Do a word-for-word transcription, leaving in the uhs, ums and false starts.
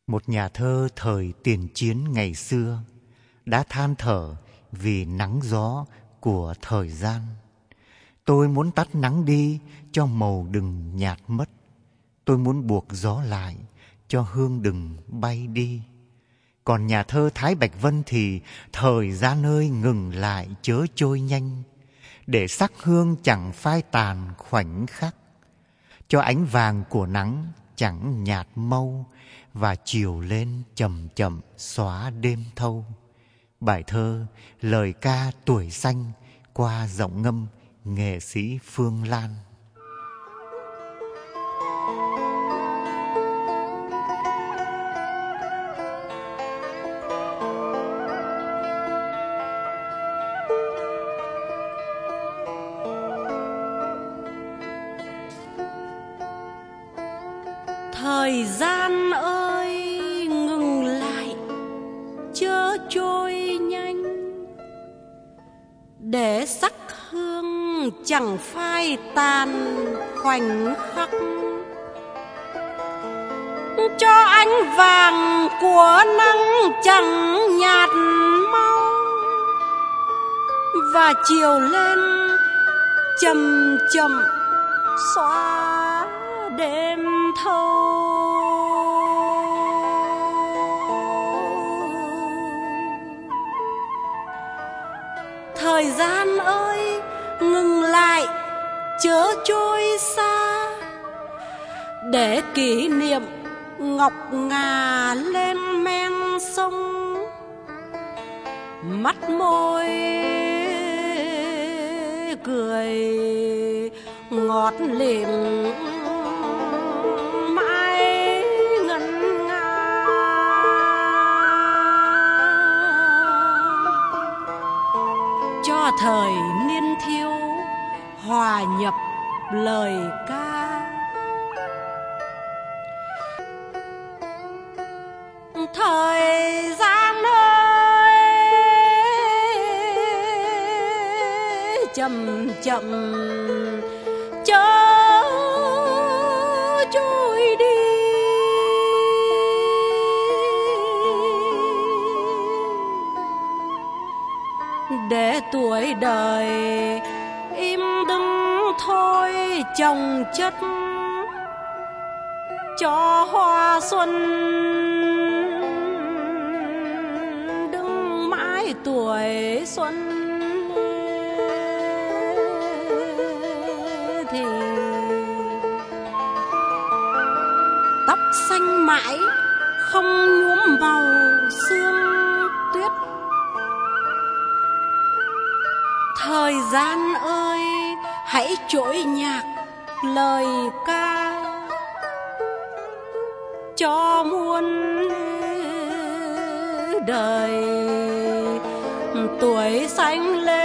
Một nhà thơ thời tiền chiến ngày xưa đã than thở vì nắng gió của thời gian. Tôi muốn tắt nắng đi cho màu đừng nhạt mất. Tôi muốn buộc gió lại cho hương đừng bay đi. Còn nhà thơ Thái Bạch Vân thì thời gian ơi ngừng lại chớ trôi nhanh, để sắc hương chẳng phai tàn khoảnh khắc, cho ánh vàng của nắng chẳng nhạt màu, và chiều lên chậm chậm xóa đêm thâu. Bài thơ lời ca tuổi xanh qua giọng ngâm nghệ sĩ Phương Lan. Thời gian ơi ngừng lại chớ trôi nhanh, để sắc hương chẳng phai tàn khoảnh khắc, cho ánh vàng của nắng chẳng nhạt mau, và chiều lên chậm chậm xóa đêm thâu. Thời gian ơi ngừng lại chớ trôi xa, để kỷ niệm ngọc ngà lên men sông, mắt môi cười ngọt lịm mãi ngân nga. Cho thời niên thiếu hòa nhập lời ca, thời gian ơi chậm chậm chớ trôi đi, để tuổi đời im đứng thôi chồng chất, cho hoa xuân đứng mãi tuổi xuân. Thì tóc xanh mãi không nhuốm màu sương tuyết. Thời gian ơi hãy trỗi nhạc lời ca, cho muôn đời tuổi xanh lên.